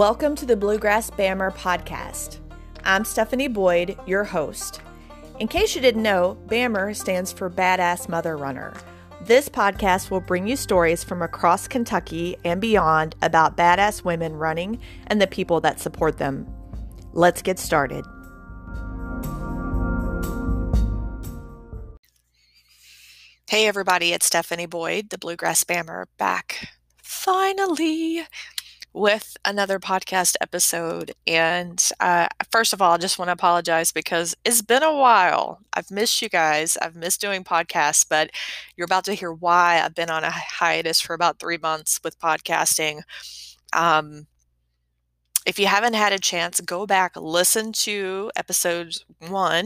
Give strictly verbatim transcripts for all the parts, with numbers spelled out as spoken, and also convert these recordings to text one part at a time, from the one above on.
Welcome to the Bluegrass Bammer podcast. I'm Stephanie Boyd, your host. In case you didn't know, Bammer stands for Badass Mother Runner. This podcast will bring you stories from across Kentucky and beyond about badass women running and the people that support them. Let's get started. Hey everybody, it's Stephanie Boyd, the Bluegrass Bammer, back finally with another podcast episode. And uh, first of all, I just want to apologize because it's been a while. I've missed you guys. I've missed doing podcasts, but you're about to hear why I've been on a hiatus for about three months with podcasting. Um, if you haven't had a chance, go back, listen to episodes one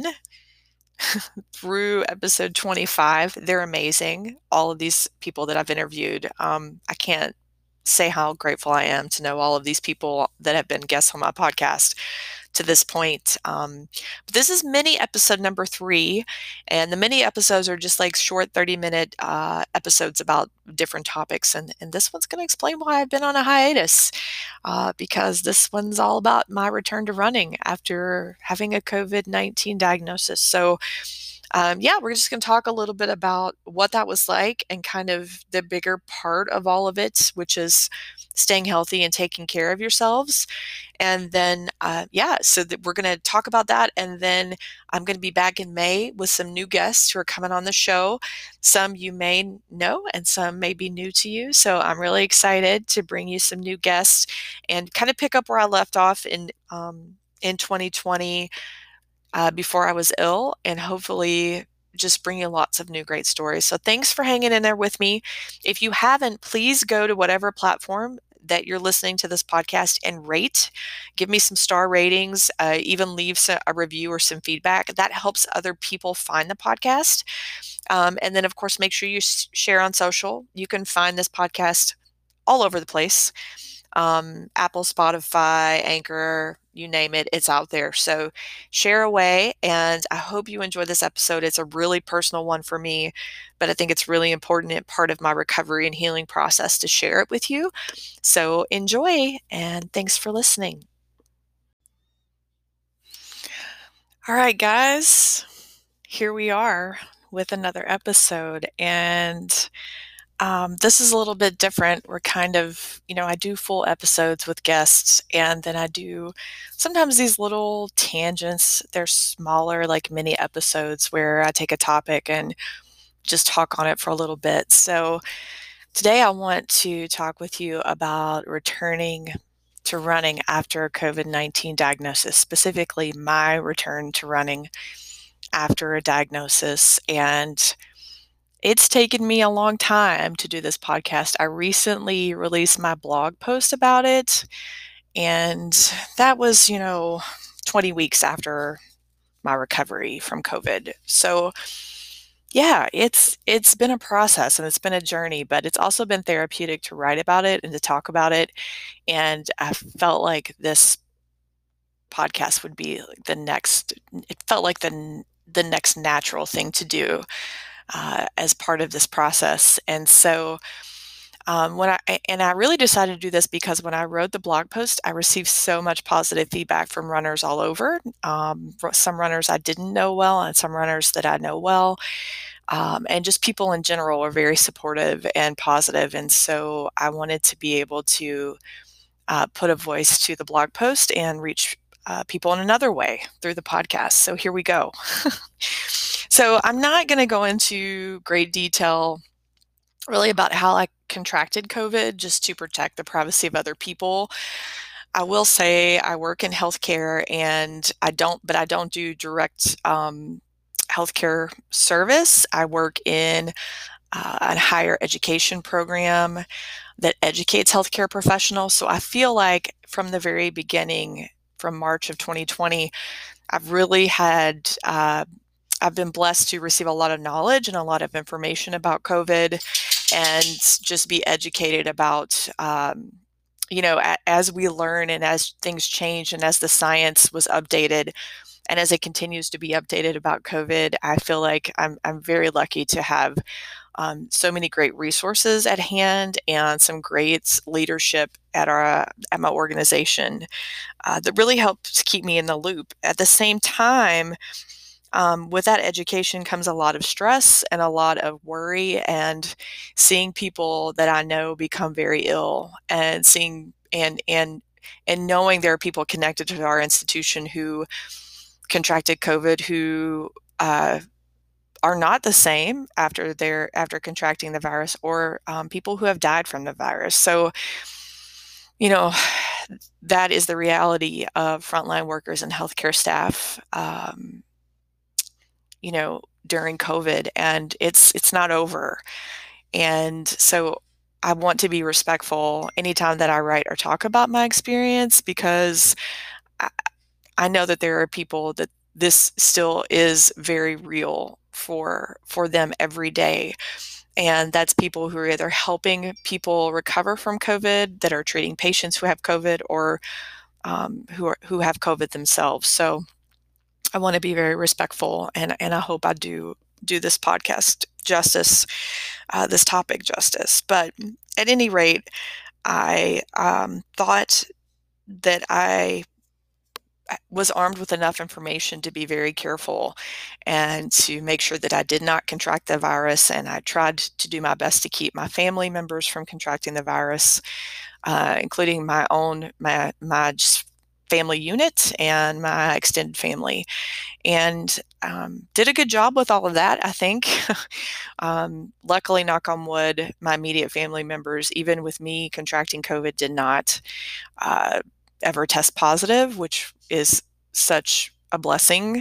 through episode twenty-five. They're amazing. All of these people that I've interviewed, um, I can't say how grateful I am to know all of these people that have been guests on my podcast to this point. Um, but this is mini episode number three, and the mini episodes are just like short thirty minute uh, episodes about different topics. And, and this one's going to explain why I've been on a hiatus, uh, because this one's all about my return to running after having a COVID nineteen diagnosis. So Um, yeah, we're just going to talk a little bit about what that was like and kind of the bigger part of all of it, which is staying healthy and taking care of yourselves. And then, uh, yeah, so that we're going to talk about that. And then I'm going to be back in May with some new guests who are coming on the show. Some you may know and some may be new to you. So I'm really excited to bring you some new guests and kind of pick up where I left off in, um, in twenty twenty. Uh, before I was ill, and hopefully just bring you lots of new great stories. So thanks for hanging in there with me. If you haven't, please go to whatever platform that you're listening to this podcast and rate. Give me some star ratings, uh, even leave some, a review or some feedback. That helps other people find the podcast. Um, and then, of course, make sure you s- share on social. You can find this podcast all over the place. Um, Apple, Spotify, Anchor, you name it, it's out there. So share away, and I hope you enjoy this episode. It's a really personal one for me, but I think it's really important and part of my recovery and healing process to share it with you. So enjoy, and thanks for listening. All right, guys, here we are with another episode, and Um, this is a little bit different. We're kind of, you know, I do full episodes with guests, and then I do sometimes these little tangents. They're smaller, like mini episodes where I take a topic and just talk on it for a little bit. So today I want to talk with you about returning to running after a COVID nineteen diagnosis, specifically my return to running after a diagnosis. And it's taken me a long time to do this podcast. I recently released my blog post about it, and that was, you know, twenty weeks after my recovery from COVID. So yeah, it's it's been a process and it's been a journey, but it's also been therapeutic to write about it and to talk about it. And I felt like this podcast would be like the next, it felt like the the next natural thing to do Uh, as part of this process. And so um, when I, and I really decided to do this because when I wrote the blog post, I received so much positive feedback from runners all over. Um, some runners I didn't know well and some runners that I know well. Um, and just people in general are very supportive and positive. And so I wanted to be able to uh, put a voice to the blog post and reach uh, people in another way through the podcast. So here we go. So I'm not going to go into great detail really about how I contracted COVID just to protect the privacy of other people. I will say I work in healthcare, and I don't, but I don't do direct um, healthcare service. I work in uh, a higher education program that educates healthcare professionals. So I feel like from the very beginning, from March of twenty twenty, I've really had uh, I've been blessed to receive a lot of knowledge and a lot of information about COVID, and just be educated about, um, you know, a, as we learn and as things change and as the science was updated and as it continues to be updated about COVID, I feel like I'm, I'm very lucky to have um, so many great resources at hand and some great leadership at our at my organization uh, that really helps keep me in the loop. At the same time, um, with that education comes a lot of stress and a lot of worry, and seeing people that I know become very ill, and seeing and and and knowing there are people connected to our institution who contracted COVID who uh, are not the same after they're after contracting the virus, or um, people who have died from the virus. So, you know, that is the reality of frontline workers and healthcare staff. Um, you know, during COVID, and it's it's not over. And so I want to be respectful anytime that I write or talk about my experience, because I, I know that there are people that this still is very real for for them every day. And that's people who are either helping people recover from COVID, that are treating patients who have COVID, or um, who are who have COVID themselves. So I want to be very respectful, and and I hope I do do this podcast justice, uh, this topic justice. But at any rate, I um, thought that I was armed with enough information to be very careful and to make sure that I did not contract the virus. And I tried to do my best to keep my family members from contracting the virus, uh, including my own, my, my family unit and my extended family. And um, did a good job with all of that, I think. um, luckily, knock on wood, my immediate family members, even with me contracting COVID, did not uh, ever test positive, which is such a blessing.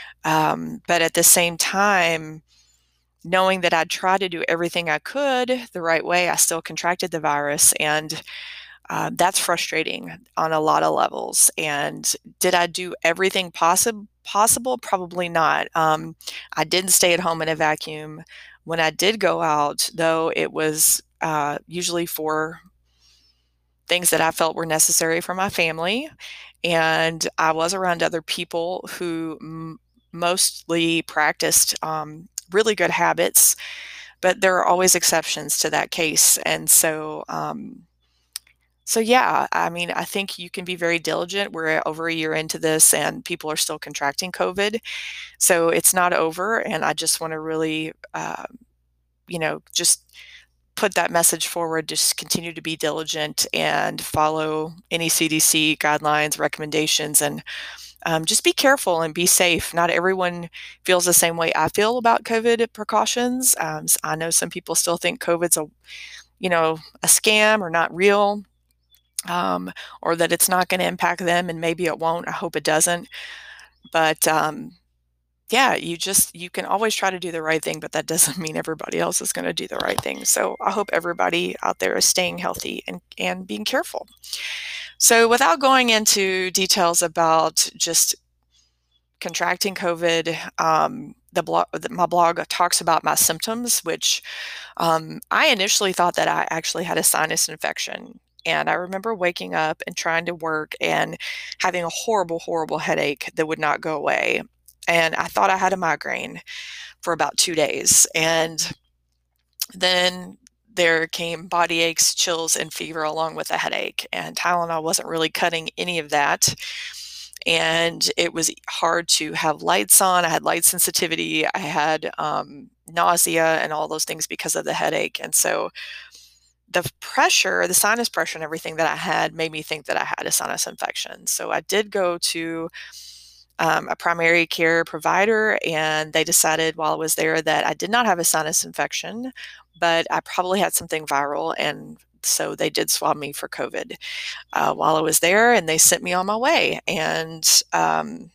Um, but at the same time, knowing that I'd try to do everything I could the right way, I still contracted the virus. And uh, that's frustrating on a lot of levels. And did I do everything possible? Possible? Probably not. Um, I didn't stay at home in a vacuum. When I did go out, though, it was uh, usually for things that I felt were necessary for my family. And I was around other people who m- mostly practiced um, really good habits, but there are always exceptions to that case. And so, um, so yeah, I mean, I think you can be very diligent. We're over a year into this, and people are still contracting COVID. So it's not over. And I just want to really, uh, you know, just put that message forward. Just continue to be diligent and follow any C D C guidelines, recommendations, and um, just be careful and be safe. Not everyone feels the same way I feel about COVID precautions. Um, I know some people still think COVID's a, you know, a scam or not real. Um, or that it's not going to impact them, and maybe it won't. I hope it doesn't. But um, yeah, you just you can always try to do the right thing, but that doesn't mean everybody else is going to do the right thing. So I hope everybody out there is staying healthy and and being careful. So without going into details about just contracting COVID, um, the blog, my blog talks about my symptoms, which um, I initially thought that I actually had a sinus infection. And I remember waking up and trying to work and having a horrible, horrible headache that would not go away. And I thought I had a migraine for about two days. And then there came body aches, chills, and fever along with a headache. And Tylenol wasn't really cutting any of that. And it was hard to have lights on. I had light sensitivity. I had um, nausea and all those things because of the headache. And so the pressure, the sinus pressure and everything that I had made me think that I had a sinus infection. So I did go to um, a primary care provider, and they decided while I was there that I did not have a sinus infection, but I probably had something viral. And so they did swab me for COVID uh, while I was there, and they sent me on my way. And um,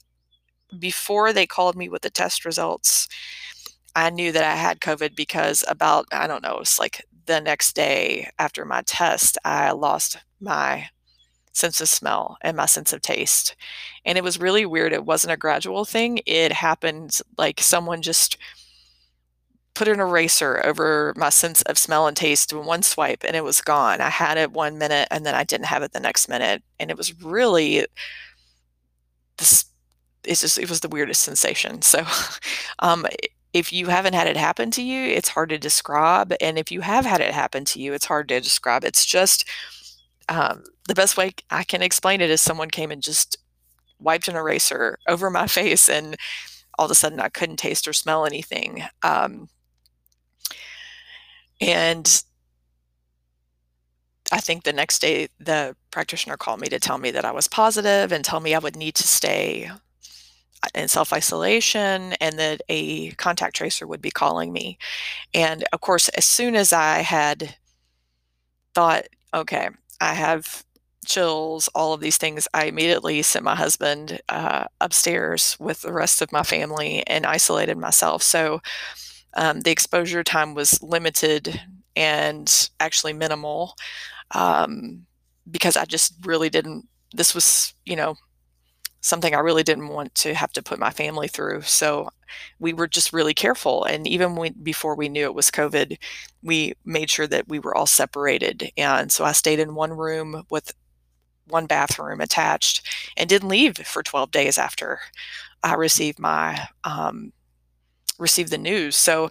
before they called me with the test results, I knew that I had COVID, because about, I don't know, it's like the next day after my test, I lost my sense of smell and my sense of taste. And it was really weird. It wasn't a gradual thing. It happened like someone just put an eraser over my sense of smell and taste in one swipe, and it was gone. I had it one minute and then I didn't have it the next minute. And it was really this, it's just, it was the weirdest sensation. So, um, if you haven't had it happen to you, it's hard to describe, and if you have had it happen to you, it's hard to describe. It's just, um, the best way I can explain it is someone came and just wiped an eraser over my face, and all of a sudden I couldn't taste or smell anything. Um, and I think the next day, the practitioner called me to tell me that I was positive and tell me I would need to stay in self-isolation and that a contact tracer would be calling me. And of course, as soon as I had thought, okay, I have chills, all of these things, I immediately sent my husband uh, upstairs with the rest of my family and isolated myself. So um, the exposure time was limited and actually minimal, um, because I just really didn't, this was, you know, something I really didn't want to have to put my family through. So we were just really careful. And even when, before we knew it was COVID, we made sure that we were all separated. And so I stayed in one room with one bathroom attached and didn't leave for twelve days after I received my, um, received the news. So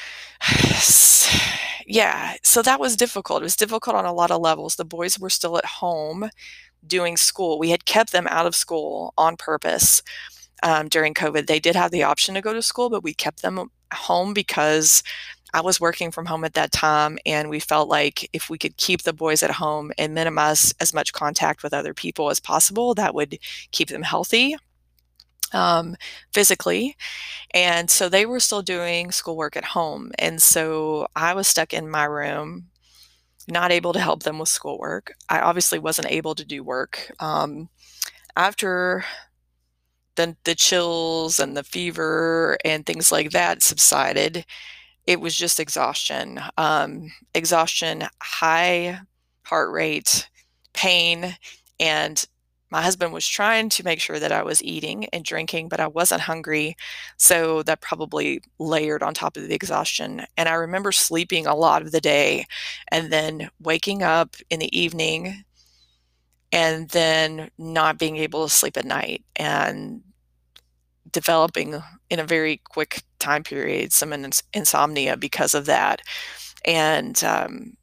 yeah, so that was difficult. It was difficult on a lot of levels. The boys were still at home doing school. We had kept them out of school on purpose um, during COVID. They did have the option to go to school, but we kept them home because I was working from home at that time, and we felt like if we could keep the boys at home and minimize as much contact with other people as possible, that would keep them healthy um, physically. And so they were still doing schoolwork at home. And so I was stuck in my room, not able to help them with schoolwork. I obviously wasn't able to do work. Um, after the, the chills and the fever and things like that subsided, it was just exhaustion. Um, exhaustion, high heart rate, pain, and my husband was trying to make sure that I was eating and drinking, but I wasn't hungry. So that probably layered on top of the exhaustion. And I remember sleeping a lot of the day and then waking up in the evening and then not being able to sleep at night and developing in a very quick time period some ins- insomnia because of that. And um,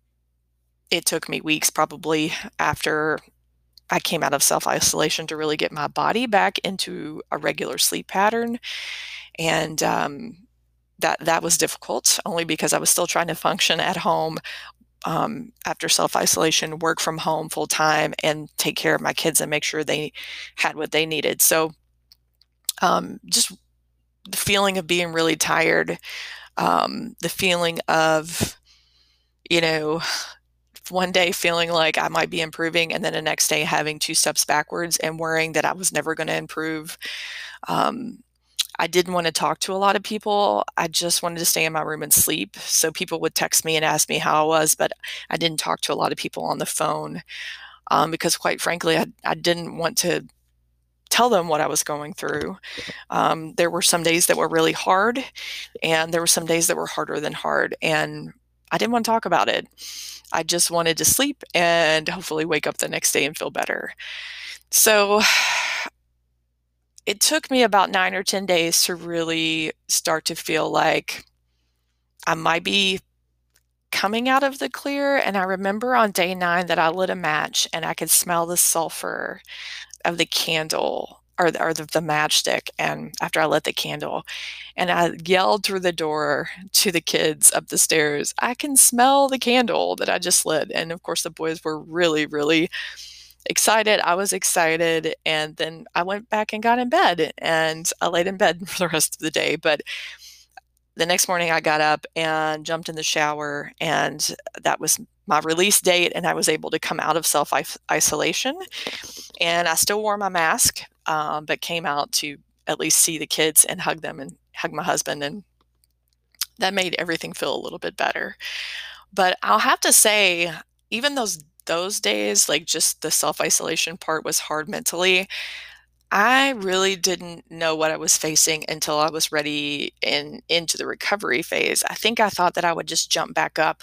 it took me weeks probably after I came out of self-isolation to really get my body back into a regular sleep pattern. And um, that that was difficult only because I was still trying to function at home um, after self-isolation, work from home full time, and take care of my kids and make sure they had what they needed. So um, just the feeling of being really tired, um, the feeling of, you know, one day feeling like I might be improving and then the next day having two steps backwards and worrying that I was never going to improve. Um, I didn't want to talk to a lot of people. I just wanted to stay in my room and sleep. So people would text me and ask me how I was, but I didn't talk to a lot of people on the phone um, because, quite frankly, I, I didn't want to tell them what I was going through. Um, there were some days that were really hard, and there were some days that were harder than hard. And I didn't want to talk about it. I just wanted to sleep and hopefully wake up the next day and feel better. So it took me about nine or ten days to really start to feel like I might be coming out of the clear. And I remember on day nine that I lit a match and I could smell the sulfur of the candle or the, or the, the matchstick. And after I lit the candle, and I yelled through the door to the kids up the stairs, I can smell the candle that I just lit. And of course, the boys were really, really excited. I was excited. And then I went back and got in bed and I laid in bed for the rest of the day. But the next morning I got up and jumped in the shower, and that was my release date, and I was able to come out of self-isolation. And I still wore my mask, um, but came out to at least see the kids and hug them and hug my husband, and that made everything feel a little bit better. But I'll have to say, even those those days, like just the self-isolation part was hard mentally. I really didn't know what I was facing until I was ready in into the recovery phase. I think I thought that I would just jump back up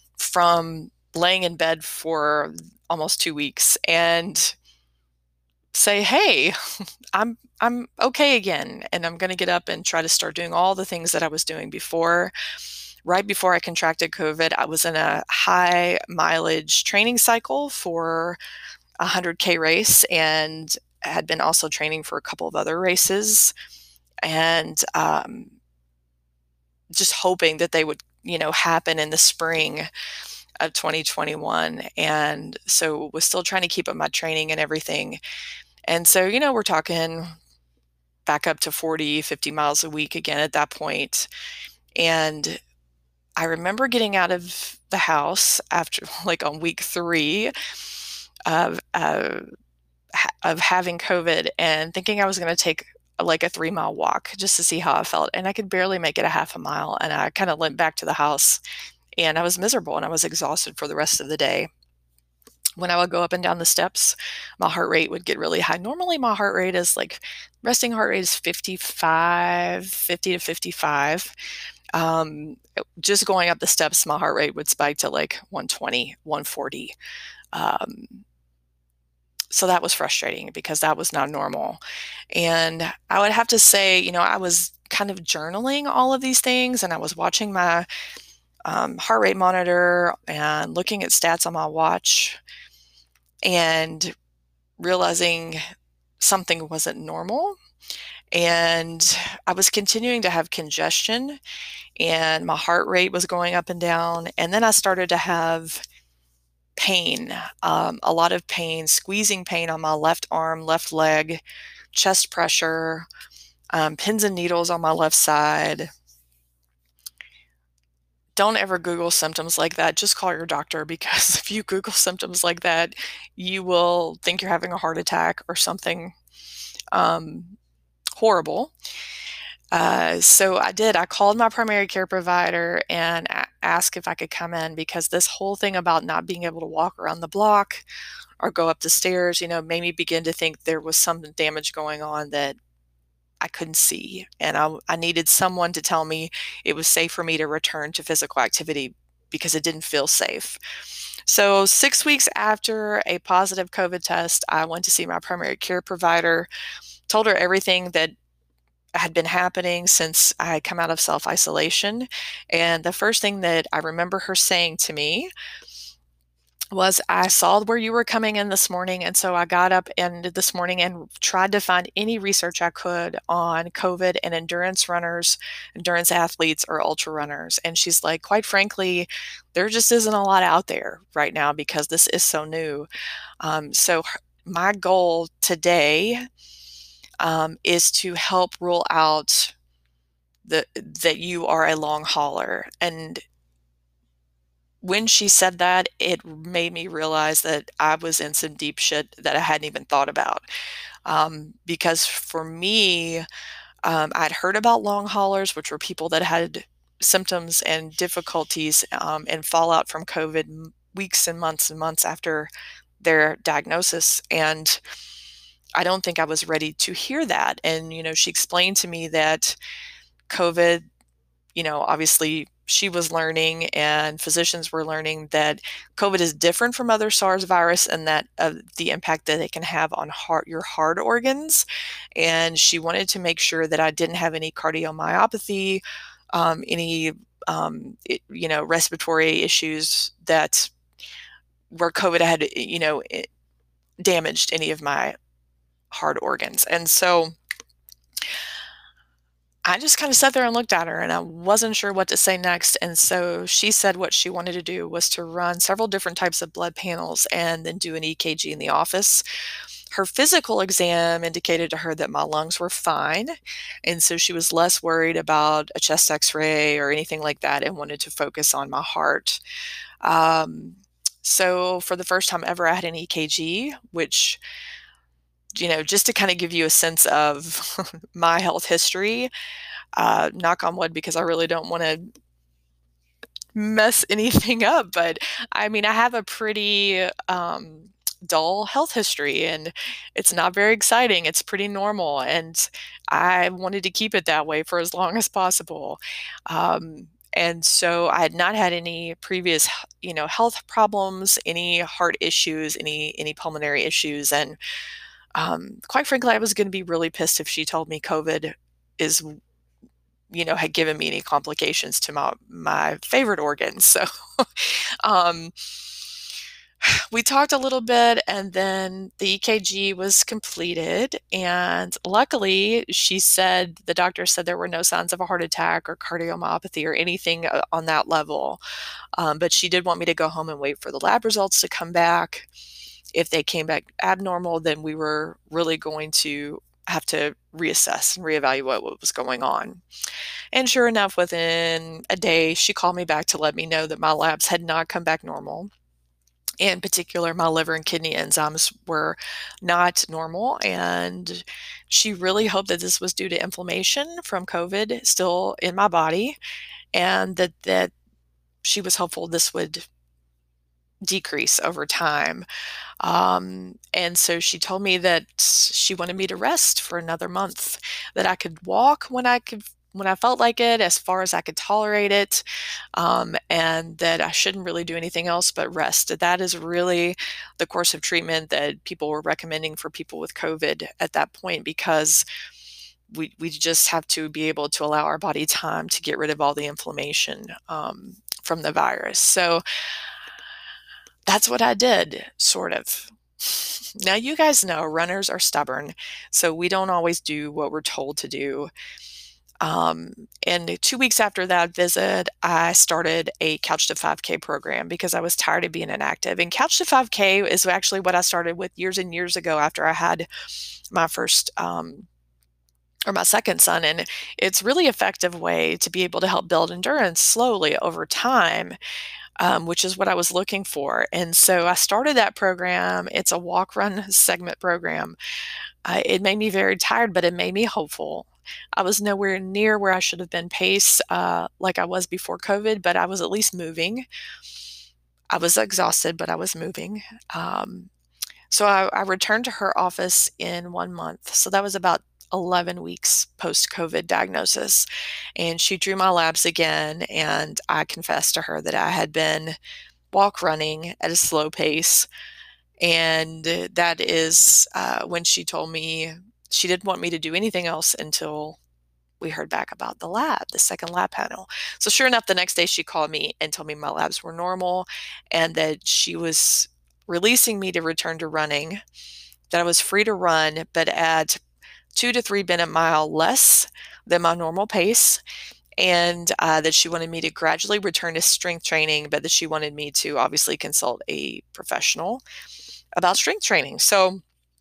from laying in bed for almost two weeks and say, "Hey, I'm I'm okay again, and I'm gonna get up and try to start doing all the things that I was doing before." Right before I contracted COVID, I was in a high mileage training cycle for a one hundred K race and had been also training for a couple of other races and um, just hoping that they would, you know, happen in the spring of twenty twenty-one. And so was still trying to keep up my training and everything. And so, you know, we're talking back up to forty, fifty miles a week again at that point. And I remember getting out of the house after like on week three of uh, of having COVID and thinking I was going to take like a three mile walk just to see how I felt. And I could barely make it a half a mile. And I kind of limped back to the house and I was miserable and I was exhausted for the rest of the day. When I would go up and down the steps, my heart rate would get really high. Normally, my heart rate is like resting heart rate is fifty-five, fifty to fifty-five. Um, just going up the steps, my heart rate would spike to like one twenty, one forty. Um, so that was frustrating because that was not normal. And I would have to say, you know, I was kind of journaling all of these things and I was watching my um, heart rate monitor and looking at stats on my watch and realizing something wasn't normal. And I was continuing to have congestion and my heart rate was going up and down. And then I started to have pain, um, a lot of pain, squeezing pain on my left arm, left leg, chest pressure, um, pins and needles on my left side. Don't ever Google symptoms like that. Just call your doctor because if you Google symptoms like that, you will think you're having a heart attack or something um, horrible. Uh, so I did. I called my primary care provider and a- asked if I could come in because this whole thing about not being able to walk around the block or go up the stairs, you know, made me begin to think there was some damage going on that I couldn't see. And I, I needed someone to tell me it was safe for me to return to physical activity because it didn't feel safe. So, six weeks after a positive COVID test, I went to see my primary care provider, told her everything that had been happening since I had come out of self isolation. And the first thing that I remember her saying to me was, I saw where you were coming in this morning. And so I got up and this morning and tried to find any research I could on COVID and endurance runners, endurance athletes, or ultra runners. And she's like, quite frankly, there just isn't a lot out there right now because this is so new. Um, so my goal today um, is to help rule out the, that you are a long hauler. And when she said that, it made me realize that I was in some deep shit that I hadn't even thought about. Um, because for me, um, I'd heard about long haulers, which were people that had symptoms and difficulties um, and fallout from COVID weeks and months and months after their diagnosis. And I don't think I was ready to hear that. And, you know, she explained to me that COVID, you know, obviously she was learning and physicians were learning that COVID is different from other SARS virus and that uh, the impact that it can have on heart, your heart organs. And she wanted to make sure that I didn't have any cardiomyopathy, um, any, um, it, you know, respiratory issues that where COVID had, you know, damaged any of my heart organs. And so I just kind of sat there and looked at her and I wasn't sure what to say next. And so she said what she wanted to do was to run several different types of blood panels and then do an E K G in the office. Her physical exam indicated to her that my lungs were fine. And so she was less worried about a chest x-ray or anything like that and wanted to focus on my heart. Um, so for the first time ever, I had an E K G, which, you know, just to kind of give you a sense of my health history, uh, knock on wood, because I really don't want to mess anything up. But I mean, I have a pretty um, dull health history and it's not very exciting. It's pretty normal. And I wanted to keep it that way for as long as possible. Um, and so I had not had any previous, you know, health problems, any heart issues, any any pulmonary issues, and Um, quite frankly, I was going to be really pissed if she told me COVID is, you know, had given me any complications to my my favorite organs. So, um, we talked a little bit, and then the E K G was completed. And luckily, she said the doctor said there were no signs of a heart attack or cardiomyopathy or anything uh, on that level. Um, but she did want me to go home and wait for the lab results to come back. If they came back abnormal, then we were really going to have to reassess and reevaluate what was going on. And sure enough, within a day, she called me back to let me know that my labs had not come back normal. In particular, my liver and kidney enzymes were not normal. And she really hoped that this was due to inflammation from COVID still in my body, and that, that she was hopeful this would decrease over time. Um, and so she told me that she wanted me to rest for another month, that I could walk when I could, when I felt like it, as far as I could tolerate it, um, and that I shouldn't really do anything else but rest. That is really the course of treatment that people were recommending for people with COVID at that point, because we, we just have to be able to allow our body time to get rid of all the inflammation um, from the virus. So that's what I did, sort of. Now, you guys know runners are stubborn, so we don't always do what we're told to do. Um, and two weeks after that visit, I started a Couch to five K program because I was tired of being inactive. And Couch to five K is actually what I started with years and years ago after I had my first um, or my second son. And it's really effective way to be able to help build endurance slowly over time. Um, which is what I was looking for. And so I started that program. It's a walk run segment program. Uh, it made me very tired, but it made me hopeful. I was nowhere near where I should have been pace uh, like I was before COVID, but I was at least moving. I was exhausted, but I was moving. Um, so I, I returned to her office in one month. So that was about eleven weeks post COVID diagnosis. And she drew my labs again. And I confessed to her that I had been walk running at a slow pace. And that is uh, when she told me she didn't want me to do anything else until we heard back about the lab, the second lab panel. So sure enough, the next day she called me and told me my labs were normal and that she was releasing me to return to running, that I was free to run, but at two to three minute mile less than my normal pace, and uh, that she wanted me to gradually return to strength training, but that she wanted me to obviously consult a professional about strength training. So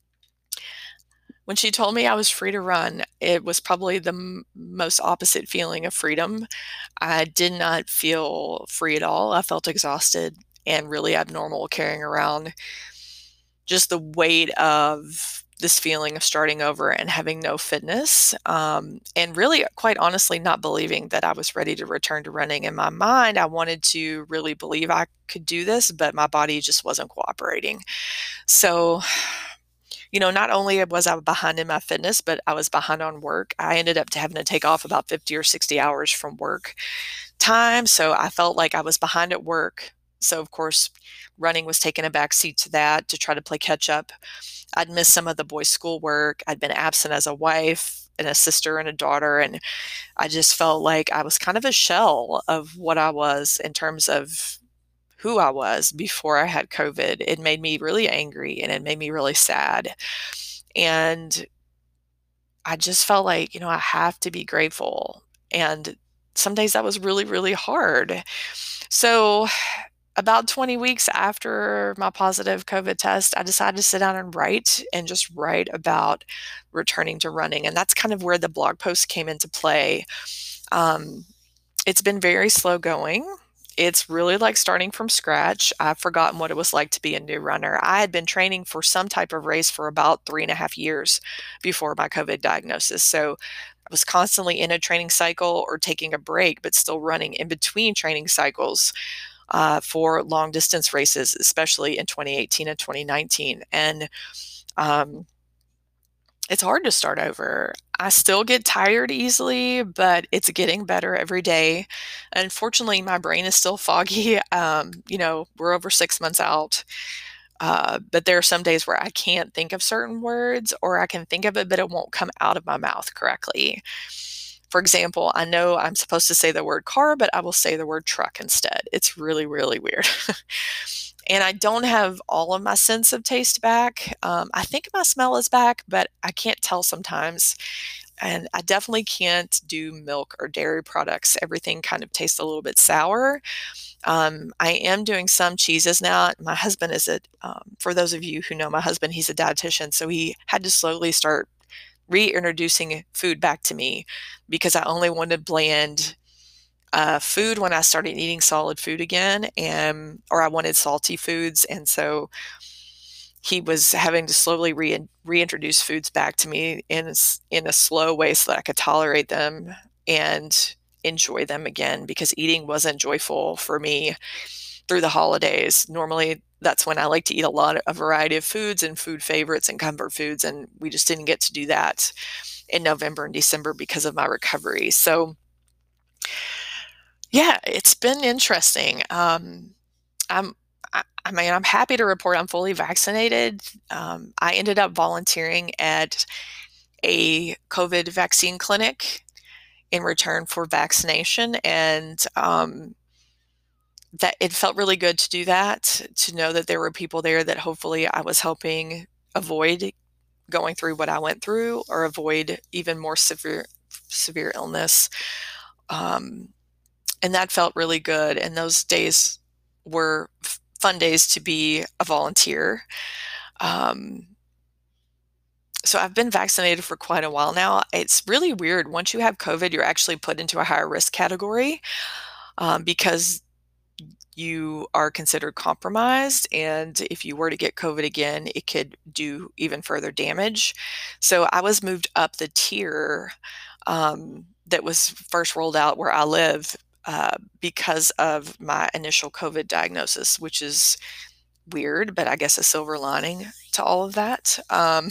when she told me I was free to run, it was probably the m- most opposite feeling of freedom. I did not feel free at all. I felt exhausted and really abnormal, carrying around just the weight of this feeling of starting over and having no fitness, um, and really, quite honestly, not believing that I was ready to return to running. In my mind, I wanted to really believe I could do this, but my body just wasn't cooperating. So, you know, not only was I behind in my fitness, but I was behind on work. I ended up having to take off about fifty or sixty hours from work time. So I felt like I was behind at work. So, of course, running was taking a back seat to that to try to play catch up. I'd missed some of the boys' schoolwork. I'd been absent as a wife and a sister and a daughter. And I just felt like I was kind of a shell of what I was in terms of who I was before I had COVID. It made me really angry and it made me really sad. And I just felt like, you know, I have to be grateful. And some days that was really, really hard. So, about twenty weeks after my positive COVID test, I decided to sit down and write and just write about returning to running. And that's kind of where the blog post came into play. Um, it's been very slow going. It's really like starting from scratch. I've forgotten what it was like to be a new runner. I had been training for some type of race for about three and a half years before my COVID diagnosis. So I was constantly in a training cycle or taking a break, but still running in between training cycles uh, for long distance races, especially in twenty eighteen and twenty nineteen. And um, it's hard to start over. I still get tired easily, but it's getting better every day. Unfortunately, my brain is still foggy. Um, you know, we're over six months out. Uh, but there are some days where I can't think of certain words, or I can think of it, but it won't come out of my mouth correctly. For example, I know I'm supposed to say the word car, but I will say the word truck instead. It's really, really weird. And I don't have all of my sense of taste back. Um, I think my smell is back, but I can't tell sometimes. And I definitely can't do milk or dairy products. Everything kind of tastes a little bit sour. Um, I am doing some cheeses now. My husband is a, um, for those of you who know my husband, he's a dietitian. So he had to slowly start reintroducing food back to me because I only wanted bland uh, food when I started eating solid food again, and or I wanted salty foods. And so he was having to slowly re reintroduce foods back to me in a, in a slow way so that I could tolerate them and enjoy them again, because eating wasn't joyful for me through the holidays. Normally, that's when I like to eat a lot of a variety of foods and food favorites and comfort foods, and we just didn't get to do that in November and December because of my recovery. So, yeah, it's been interesting. Um, I'm I, I mean, I'm happy to report I'm fully vaccinated. Um, I ended up volunteering at a COVID vaccine clinic in return for vaccination, and um, that it felt really good to do that, to know that there were people there that hopefully I was helping avoid going through what I went through, or avoid even more severe severe illness. Um, and that felt really good. And those days were fun days to be a volunteer. Um, so I've been vaccinated for quite a while now. It's really weird. Once you have COVID, you're actually put into a higher risk category um, because you are considered compromised. And if you were to get COVID again, it could do even further damage. So I was moved up the tier um, that was first rolled out where I live uh, because of my initial COVID diagnosis, which is weird, but I guess a silver lining to all of that. Um,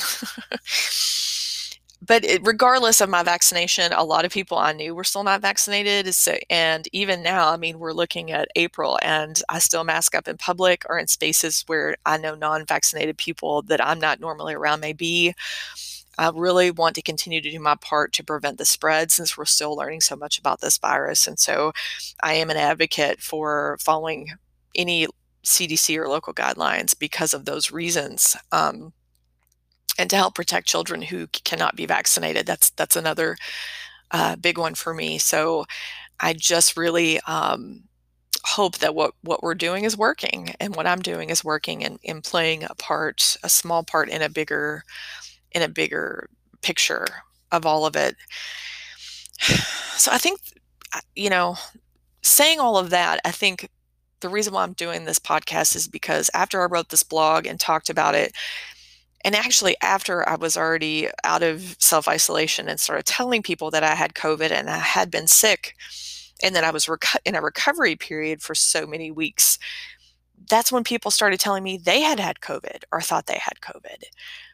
but it, regardless of my vaccination, a lot of people I knew were still not vaccinated. So, and even now, I mean, we're looking at April and I still mask up in public or in spaces where I know non-vaccinated people that I'm not normally around may be. I really want to continue to do my part to prevent the spread, since we're still learning so much about this virus. And so I am an advocate for following any C D C or local guidelines because of those reasons. Um, and to help protect children who cannot be vaccinated. That's that's another uh, big one for me. So I just really um, hope that what, what we're doing is working, and what I'm doing is working, and, and playing a part, a small part in a bigger in a bigger picture of all of it. So I think, you know, saying all of that, I think the reason why I'm doing this podcast is because after I wrote this blog and talked about it, and actually after I was already out of self-isolation and started telling people that I had COVID and I had been sick, and that I was reco- in a recovery period for so many weeks, that's when people started telling me they had had COVID or thought they had COVID.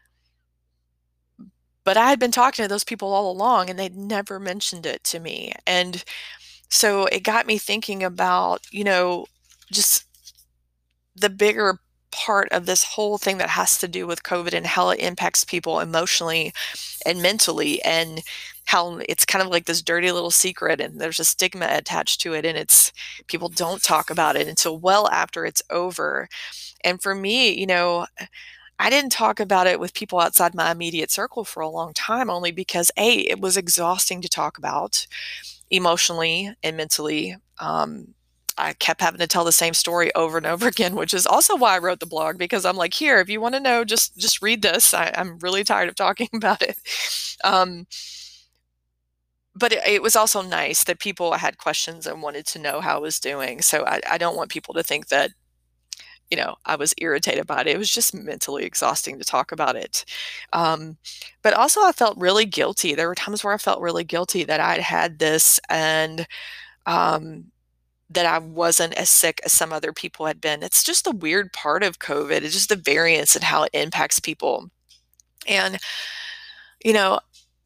But I had been talking to those people all along, and they'd never mentioned it to me. And so it got me thinking about, you know, just the bigger part of this whole thing that has to do with COVID and how it impacts people emotionally and mentally, and how it's kind of like this dirty little secret, and there's a stigma attached to it, and it's people don't talk about it until well after it's over. And for me, you know, I didn't talk about it with people outside my immediate circle for a long time, only because A, it was exhausting to talk about emotionally and mentally. Um, I kept having to tell the same story over and over again, which is also why I wrote the blog, because I'm like, here, if you want to know, just just read this. I, I'm really tired of talking about it. Um, but it, it was also nice that people had questions and wanted to know how I was doing. So I, I don't want people to think that, you know, I was irritated about it. It was just mentally exhausting to talk about it. Um, but also I felt really guilty. There were times where I felt really guilty that I'd had this, and um, that I wasn't as sick as some other people had been. It's just the weird part of COVID. It's just the variance and how it impacts people. And, you know,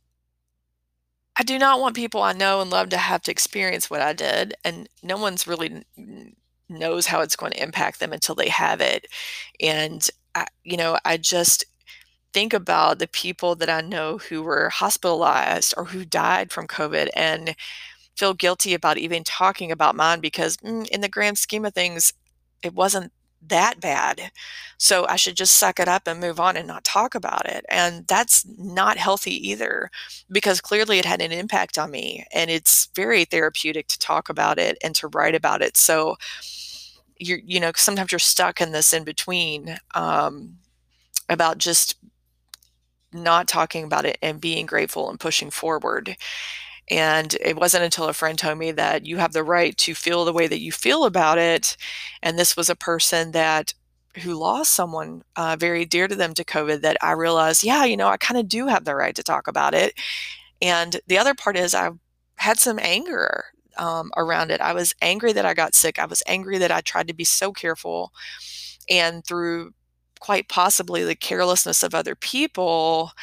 I do not want people I know and love to have to experience what I did. And no one's really knows how it's going to impact them until they have it. And I, you know, I just think about the people that I know who were hospitalized or who died from COVID and feel guilty about even talking about mine because mm, in the grand scheme of things, it wasn't that bad. So I should just suck it up and move on and not talk about it. And that's not healthy either because clearly it had an impact on me and it's very therapeutic to talk about it and to write about it. So you're, you know, sometimes you're stuck in this in between um, about just not talking about it and being grateful and pushing forward. And it wasn't until a friend told me that you have the right to feel the way that you feel about it. And this was a person that who lost someone uh, very dear to them to COVID that I realized, yeah, you know, I kind of do have the right to talk about it. And the other part is I had some anger um, around it. I was angry that I got sick. I was angry that I tried to be so careful. And through quite possibly the carelessness of other people,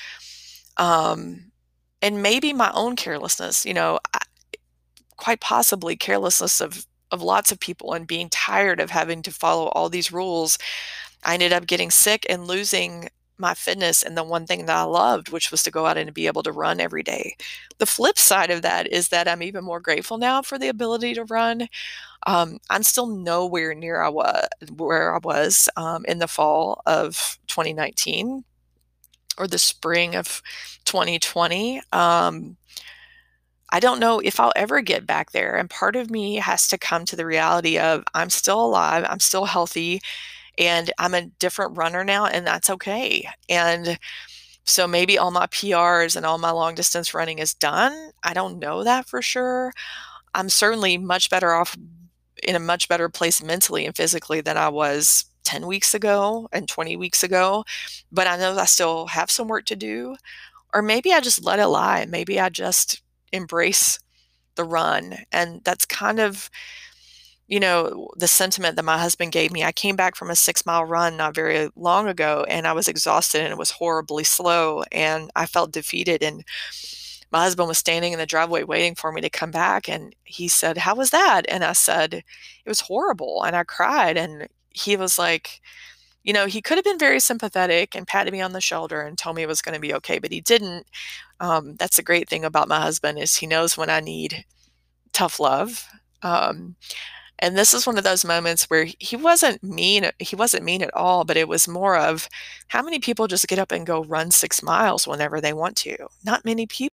um, and maybe my own carelessness, you know, I, quite possibly carelessness of of lots of people and being tired of having to follow all these rules. I ended up getting sick and losing my fitness and the one thing that I loved, which was to go out and be able to run every day. The flip side of that is that I'm even more grateful now for the ability to run. Um, I'm still nowhere near I was where I was um, in the fall of twenty nineteen or the spring of twenty twenty. Um, I don't know if I'll ever get back there. And part of me has to come to the reality of I'm still alive, I'm still healthy, and I'm a different runner now, and that's okay. And so maybe all my P Rs and all my long distance running is done. I don't know that for sure. I'm certainly much better off in a much better place mentally and physically than I was ten weeks ago and twenty weeks ago. But I know I still have some work to do. Or maybe I just let it lie. Maybe I just embrace the run. And that's kind of, you know, the sentiment that my husband gave me. I came back from a six mile run not very long ago and I was exhausted and it was horribly slow and I felt defeated. And my husband was standing in the driveway waiting for me to come back. And he said, "How was that?" And I said, "It was horrible." And I cried. And he was like, you know, he could have been very sympathetic and patted me on the shoulder and told me it was going to be okay, but he didn't. Um, that's the great thing about my husband is he knows when I need tough love. Um, and this is one of those moments where he wasn't mean. He wasn't mean at all, but it was more of how many people just get up and go run six miles whenever they want to? Not many people.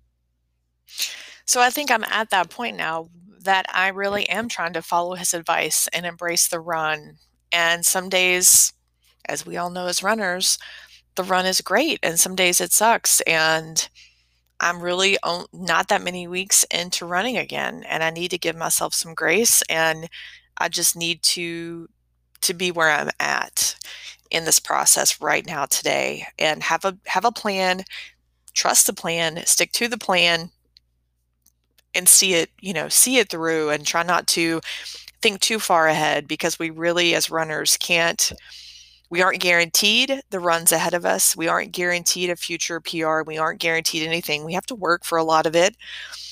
So I think I'm at that point now that I really am trying to follow his advice and embrace the run. And some days, as we all know as runners, the run is great and some days it sucks. And I'm really on, not that many weeks into running again. And I need to give myself some grace. And I just need to to be where I'm at in this process right now today and have a have a plan, trust the plan, stick to the plan and see it, you know, see it through and try not to think too far ahead because we really as runners can't we aren't guaranteed the runs ahead of us. We aren't guaranteed a future P R. We aren't guaranteed anything. We have to work for a lot of it.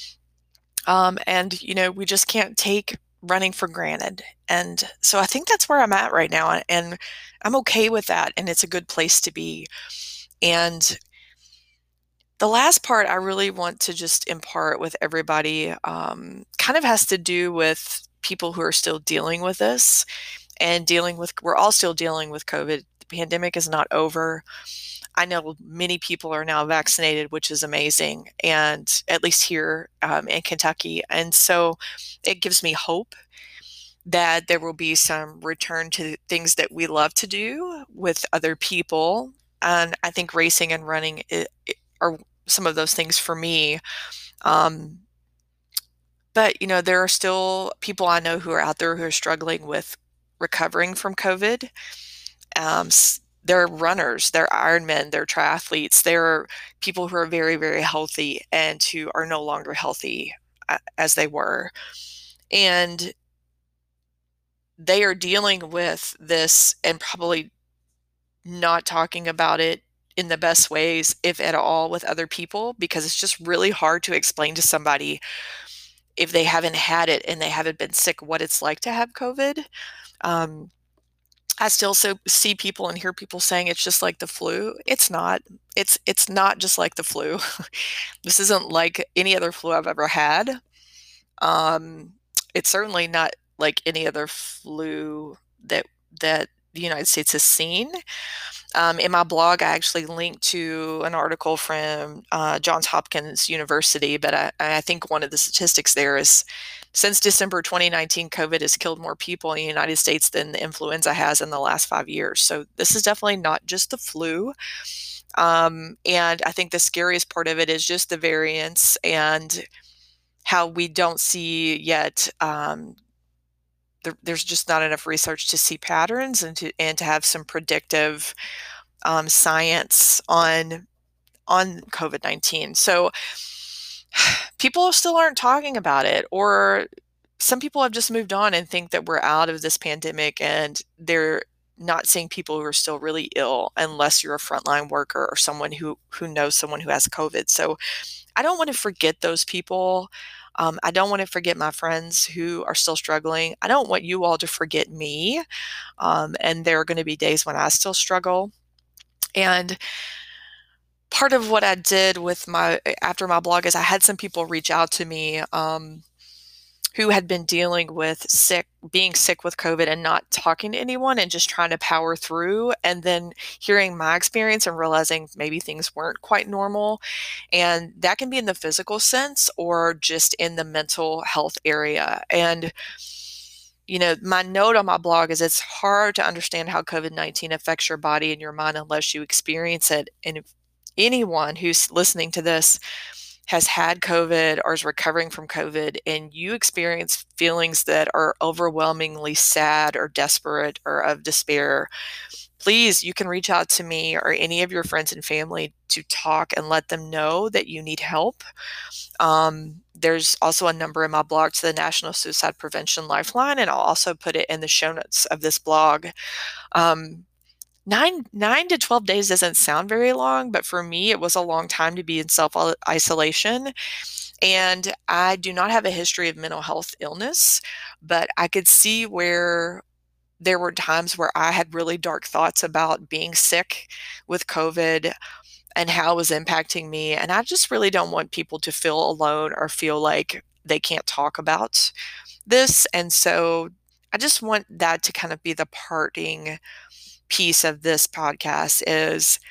Um, and, you know, we just can't take running for granted. And so I think that's where I'm at right now. And I'm okay with that. And it's a good place to be. And the last part I really want to just impart with everybody um, kind of has to do with people who are still dealing with this and dealing with, we're all still dealing with COVID. The pandemic is not over. I know many people are now vaccinated, which is amazing, and at least here um, in Kentucky. And so it gives me hope that there will be some return to things that we love to do with other people. And I think racing and running it, it are some of those things for me. Um, but, you know, there are still people I know who are out there who are struggling with recovering from COVID. Um, they're runners, they're Ironmen, they're triathletes, they're people who are very, very healthy and who are no longer healthy uh, as they were. And they are dealing with this and probably not talking about it in the best ways, if at all, with other people, because it's just really hard to explain to somebody if they haven't had it and they haven't been sick what it's like to have COVID. Um, I still so see people and hear people saying it's just like the flu. It's not. It's it's not just like the flu. This isn't like any other flu I've ever had. Um, it's certainly not like any other flu that that the United States has seen. Um, in my blog, I actually linked to an article from uh, Johns Hopkins University, but I, I think one of the statistics there is since December twenty nineteen, COVID has killed more people in the United States than the influenza has in the last five years. So this is definitely not just the flu. Um, and I think the scariest part of it is just the variants and how we don't see yet. Um, there, there's just not enough research to see patterns and to and to have some predictive um, science on on COVID nineteen. So people still aren't talking about it, or some people have just moved on and think that we're out of this pandemic, and they're not seeing people who are still really ill unless you're a frontline worker or someone who who knows someone who has COVID. So I don't want to forget those people. Um, I don't want to forget my friends who are still struggling. I don't want you all to forget me. Um, and there are going to be days when I still struggle. And part of what I did with my after my blog is I had some people reach out to me um, who had been dealing with sick, being sick with COVID and not talking to anyone and just trying to power through, and then hearing my experience and realizing maybe things weren't quite normal. And that can be in the physical sense or just in the mental health area. And you know, my note on my blog is it's hard to understand how COVID nineteen affects your body and your mind unless you experience it. And if anyone who's listening to this has had COVID or is recovering from COVID, and you experience feelings that are overwhelmingly sad or desperate or of despair, please, you can reach out to me or any of your friends and family to talk and let them know that you need help. Um, there's also a number in my blog to the National Suicide Prevention Lifeline, and I'll also put it in the show notes of this blog. Um, Nine, nine to twelve days doesn't sound very long, but for me, it was a long time to be in self-isolation. And I do not have a history of mental health illness, but I could see where there were times where I had really dark thoughts about being sick with COVID and how it was impacting me. And I just really don't want people to feel alone or feel like they can't talk about this. And so I just want that to kind of be the parting piece of this podcast is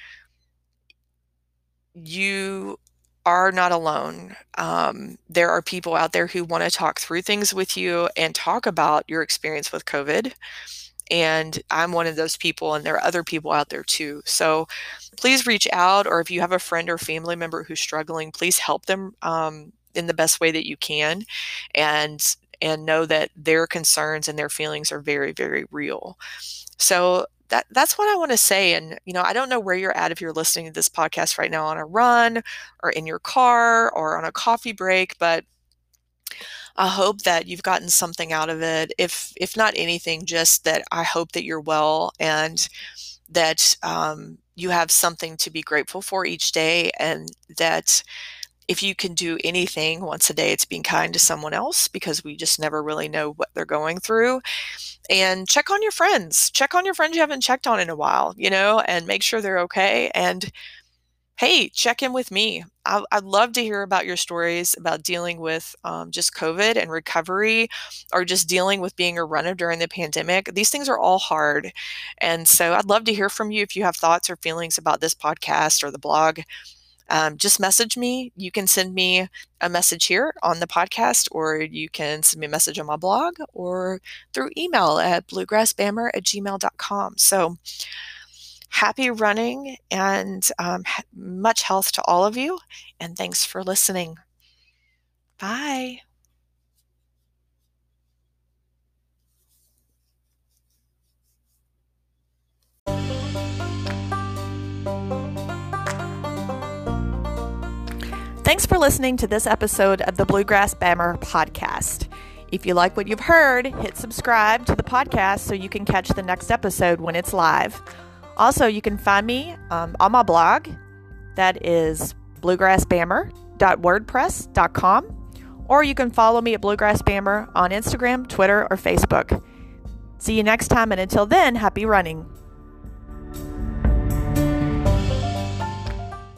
you are not alone. Um, there are people out there who want to talk through things with you and talk about your experience with COVID. And I'm one of those people, and there are other people out there too. So please reach out, or if you have a friend or family member who's struggling, please help them um, in the best way that you can. And and know that their concerns and their feelings are very, very real. So That, that's what I want to say. And, you know, I don't know where you're at if you're listening to this podcast right now on a run or in your car or on a coffee break, but I hope that you've gotten something out of it. If, if not anything, just that I hope that you're well and that um, you have something to be grateful for each day, and that if you can do anything once a day, it's being kind to someone else, because we just never really know what they're going through. And check on your friends. Check on your friends you haven't checked on in a while, you know, and make sure they're okay. And hey, check in with me. I, I'd love to hear about your stories about dealing with um, just COVID and recovery, or just dealing with being a runner during the pandemic. These things are all hard. And so I'd love to hear from you if you have thoughts or feelings about this podcast or the blog. Um, just message me. You can send me a message here on the podcast, or you can send me a message on my blog, or through email at bluegrassbammer at gmail dot com. So happy running, and um, much health to all of you. And thanks for listening. Bye. Thanks for listening to this episode of the Bluegrass Bammer podcast. If you like what you've heard, hit subscribe to the podcast so you can catch the next episode when it's live. Also, you can find me um, on my blog. That is bluegrass bammer dot wordpress dot com, or you can follow me at Bluegrass Bammer on Instagram, Twitter, or Facebook. See you next time, and until then, happy running.